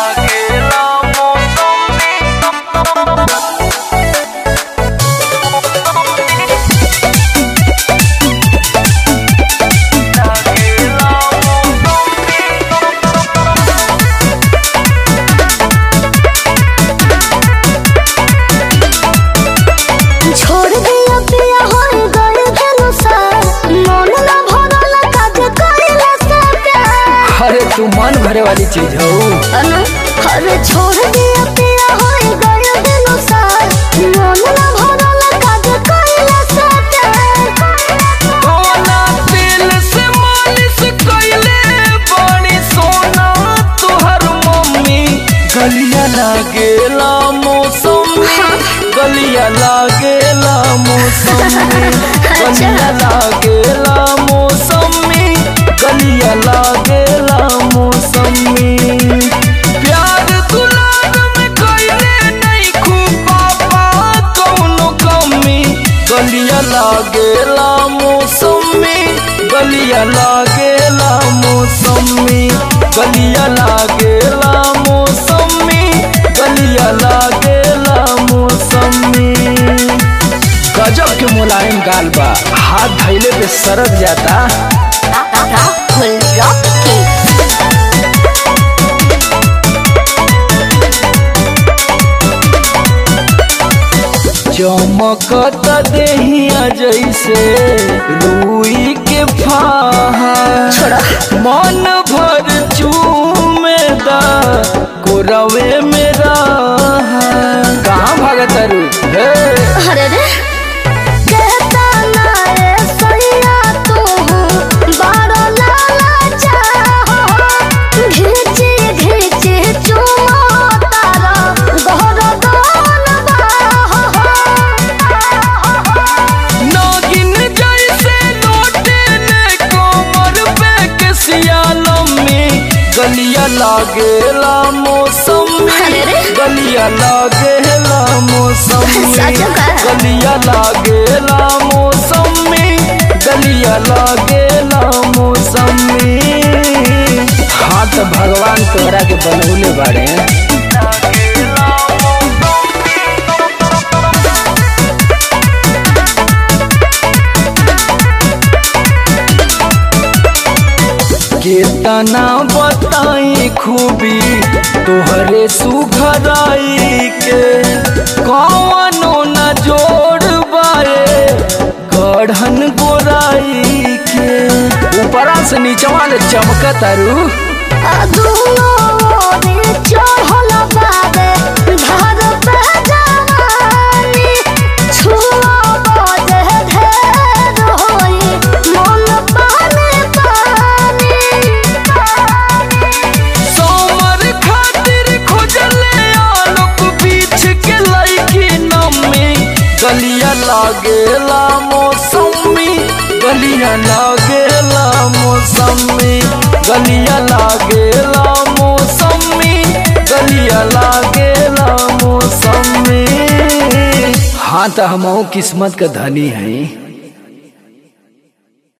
तू मन भरे वाली चीज हो। अरे छोड़ दिया पिया हो गया दिनों साल मन ना भरल काज कइला साथ कोना दिल से मालिश कइले बड़ी सोना तोहर मम्मी गलिया लागेला मौसमी गलिया लागेला मौसमी गलिया लागेला मौसमी गलिया लागेला मौसमी प्यार दुलार में कइले नहीं खूब पापा कौनो कमी गलिया लागेला मौसमी गलिया लागेला मौसमी गलिया लागेला मौसमी गलिया लागेला मौसमी। गजब के मुलायम गाल बा हाथ धइले पे सरक जाता। चमकत देहिया जैसे रुई के फाहा मन भर चूमेदा कोरवे मेरा कहाँ भागत रू अरे रे कहता ना रे सैया तू बारो लाला चाहो घिची घिची चुमा तारा गहर दोन बाहो नागिन जैसे लौटे ने कोमर पे के सियालमी गलिया लागेला मौसमी गलिया लागेला मौसमी गलिया लागेला मौसमी गलिया लागेला मौसमी। हाँ तो भगवान तोरा के बनौले बाड़े। कितना बताई खूबी तोहरे सुघराई के कौनो न जोड़ बाए गढ़न गोराई के ऊपरा से नीचवा ले चमकत रू चढ़ल बाबे घर पे जवानी छुआ बजे ढेर होई मन पानी पानी सोमर खातिर खोजले आलोक बीच के लईकी नमी गलिया लागेला मौसमी गलिया लागेला मौसमी गलिया लागेला मौसमी गलिया लागेला मौसमी। हाँ तो हम किस्मत का धनी है।